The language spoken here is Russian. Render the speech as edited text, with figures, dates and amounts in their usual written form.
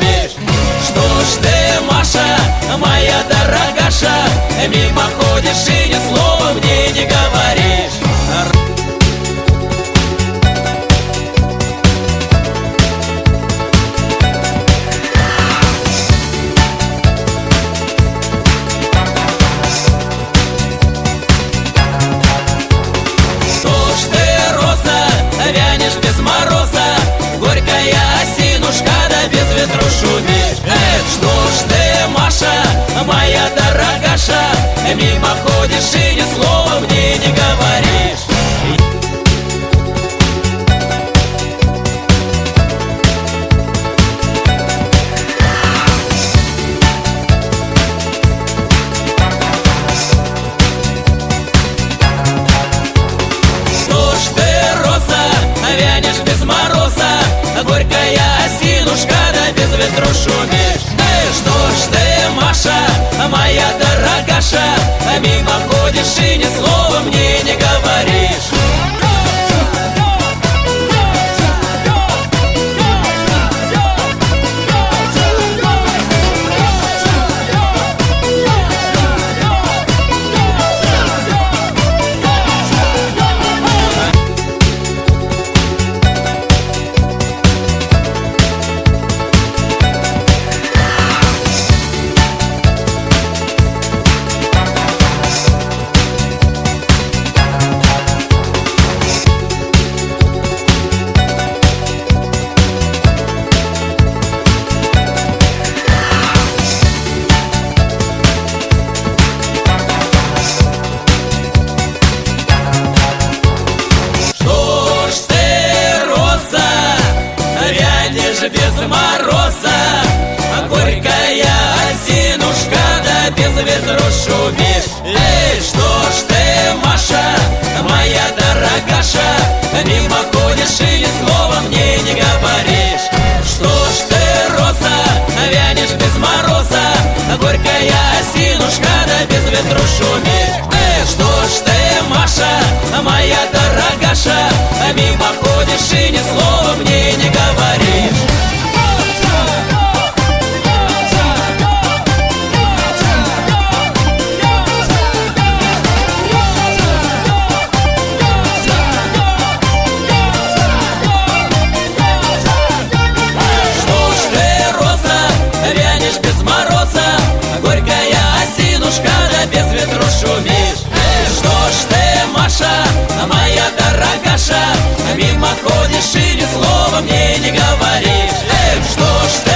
шумишь? Что ж ты, Маша, моя дорогаша, мимо ходишь и ни слова мне не говоришь? Вянешь без мороза, горькая осинушка, да без ветру шумишь. Что ж ты, Маша, моя дорогаша, мимо ходишь и ни слова мне не говоришь? Вянешь без мороза, горькая осинушка, да без ветру шумишь. Что ж ты, Маша, моя дорогаша, мимо ходишь и ни слова мне не говоришь? Без мороза, горькая осинушка, да без ветру шумишь. Что ж ты, Маша, моя дорогаша, мимо ходишь и ни слова мне не говоришь? Что ж ты, роза, вянешь без мороза, горькая осинушка, да без ветру шумишь. Что ж ты, Маша, моя дорогаша, мимо ходишь и ни слова мне не говоришь? Без ветру шумишь. Что ж ты, Маша, моя дорогаша, мимо ходишь и ни слова мне не говоришь? Что ж ты